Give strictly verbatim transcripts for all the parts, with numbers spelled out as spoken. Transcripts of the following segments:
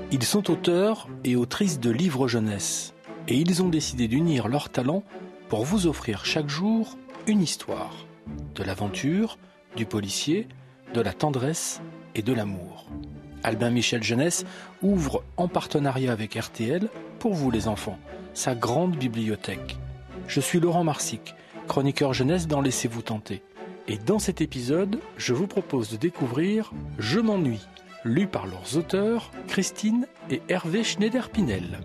Ils sont auteurs et autrices de livres jeunesse et ils ont décidé d'unir leurs talents pour vous offrir chaque jour une histoire. De l'aventure, du policier, de la tendresse et de l'amour. Albin Michel Jeunesse ouvre en partenariat avec R T L, pour vous les enfants, sa grande bibliothèque. Je suis Laurent Marsic, chroniqueur jeunesse dans Laissez-vous tenter. Et dans cet épisode, je vous propose de découvrir « Je m'ennuie », lu par leurs auteurs Christine et Hervé Schneider-Pinel.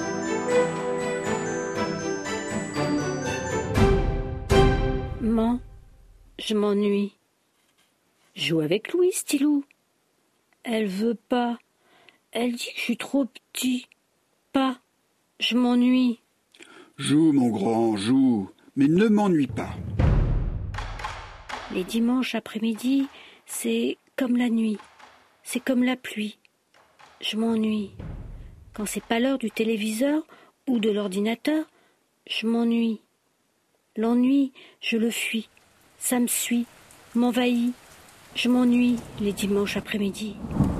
Maman, je m'ennuie. Joue avec Louise, Tilou. Elle veut pas. Elle dit que je suis trop petit. Pas. Je m'ennuie. Joue, mon grand, joue. Mais ne m'ennuie pas. Les dimanches après-midi, c'est comme la nuit. C'est comme la pluie. Je m'ennuie. Quand c'est pas l'heure du téléviseur ou de l'ordinateur, je m'ennuie. L'ennui, je le fuis. Ça me suit, m'envahit. Je m'ennuie les dimanches après-midi.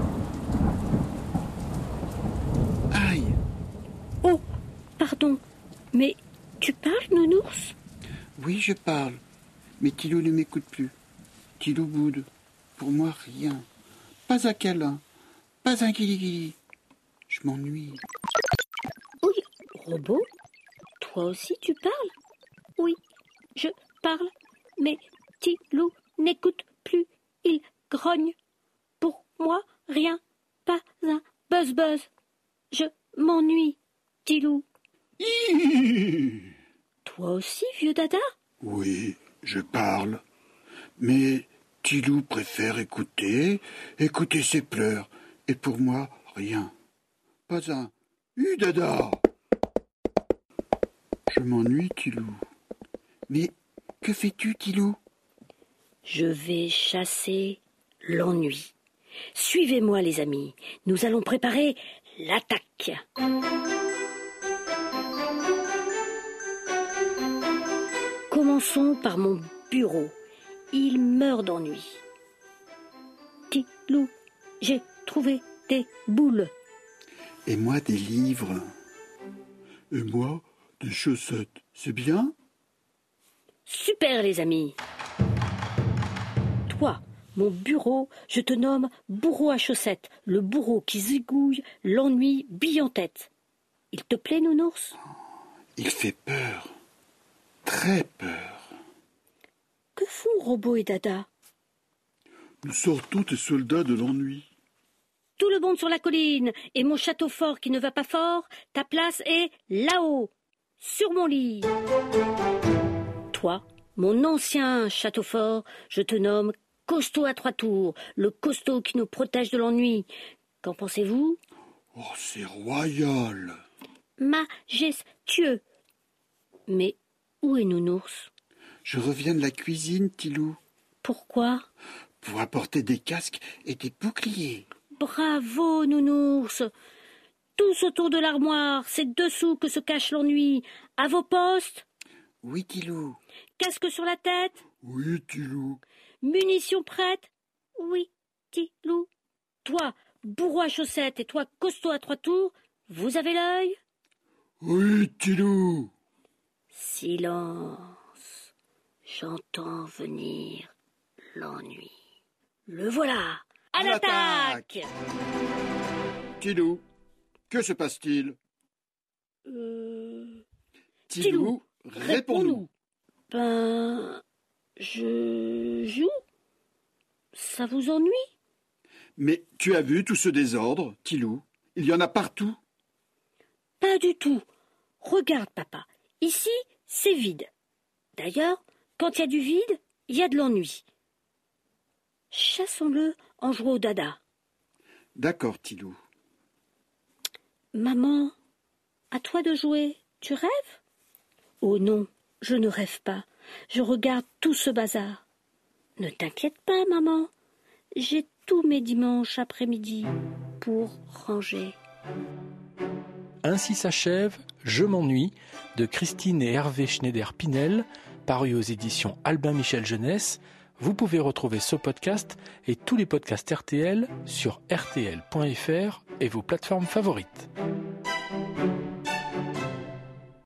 Aïe! Oh, pardon, mais tu parles, nounours? Oui, je parle. Mais Tilou ne m'écoute plus. Tilou boude. Pour moi, rien. Pas un câlin. Pas un guili-guili. Je m'ennuie. Oui, robot, toi aussi tu parles? Oui, je parle, mais Tilou n'écoute plus. Il grogne. Pour moi, rien. Pas un buzz-buzz. Je m'ennuie, Tilou. Toi aussi, vieux dada? Oui, je parle. Mais Tilou préfère écouter, écouter ses pleurs. Et pour moi, rien. Pas un « Hu dada !» Je m'ennuie, Tilou. Mais que fais-tu, Tilou? Je vais chasser l'ennui. Suivez-moi, les amis. Nous allons préparer l'attaque. Commençons par mon bureau. Il meurt d'ennui. Tilou, j'ai trouvé des boules. Et moi, des livres. Et moi, des chaussettes. C'est bien? Super, les amis. Toi, mon bureau, je te nomme bourreau à chaussettes, le bourreau qui zigouille l'ennui bille en tête. Il te plaît, nounours? Il fait peur. Très peur. Que font Robot et Dada? Nous sortons des soldats de l'ennui. Tout le monde sur la colline, et mon château fort qui ne va pas fort, ta place est là-haut, sur mon lit. Toi, mon ancien château fort, je te nomme costaud à trois tours, le costaud qui nous protège de l'ennui. Qu'en pensez-vous? Oh, c'est royal. Majestueux. Mais où est nounours? Je reviens de la cuisine, Tilou. Pourquoi? Pour apporter des casques et des boucliers. Bravo, nounours. Tous autour de l'armoire, c'est dessous que se cache l'ennui. À vos postes? Oui, Tilou. Casque sur la tête? Oui, Tilou. Munitions prêtes? Oui, Tilou. Toi, bourreau à chaussettes, et toi, costaud à trois tours, vous avez l'œil? Oui, Tilou. Silence. J'entends venir l'ennui. Le voilà. À l'attaque! Tilou, que se passe-t-il? Euh... Tilou, réponds-nous. Ben, je joue. Ça vous ennuie? Mais tu as vu tout ce désordre, Tilou? Il y en a partout. Pas du tout. Regarde, papa. Ici, c'est vide. D'ailleurs, quand il y a du vide, il y a de l'ennui. Chassons-le en jouant au dada. D'accord, Tilou. Maman, à toi de jouer. Tu rêves? Oh non, je ne rêve pas. Je regarde tout ce bazar. Ne t'inquiète pas, maman. J'ai tous mes dimanches après-midi pour ranger. Ainsi s'achève « Je m'ennuie » de Christine et Hervé Schneider-Pinel, paru aux éditions Albin Michel Jeunesse, Vous pouvez retrouver ce podcast et tous les podcasts R T L sur R T L point F R et vos plateformes favorites.